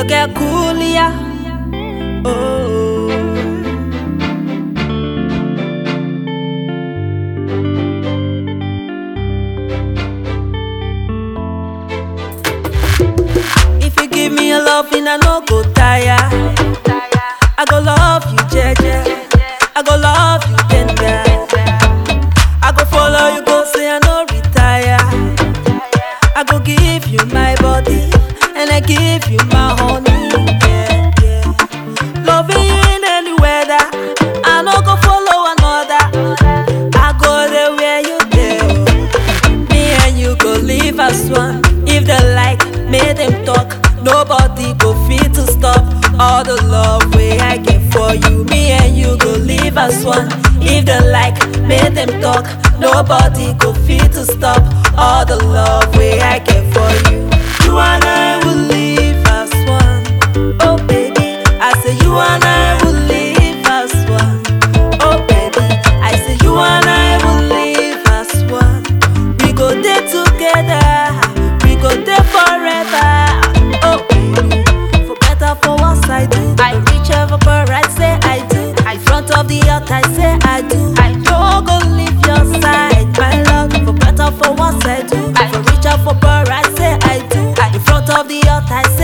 Your girl cool, yeah. Oh. If you give me your love, I no go tire. I go love you, jeje. I go love you, tender. I go follow you, go say I no retire. I go give you my body, and I give you my honey. Yeah, yeah. Loving you in any weather, I no go follow another. I go there where you there. Me and you go live as one. If they like, make them talk. Nobody go fit to stop all the love way I get for you. Me and you go live as one. If they like, make them talk. Nobody go fit to stop all the love way I get for you. You and I will live as one. Oh baby, I say you and I will live as one. Oh baby, I say you and I will live as one. We go there together. We go there forever. Oh baby, for better, for worse I do. I reach over for right, say I do. In front of the altar, I say I do. I don't go leave your side, my love. For better, for worse I do. For reach out for for right, say I do. In front of the altar, I say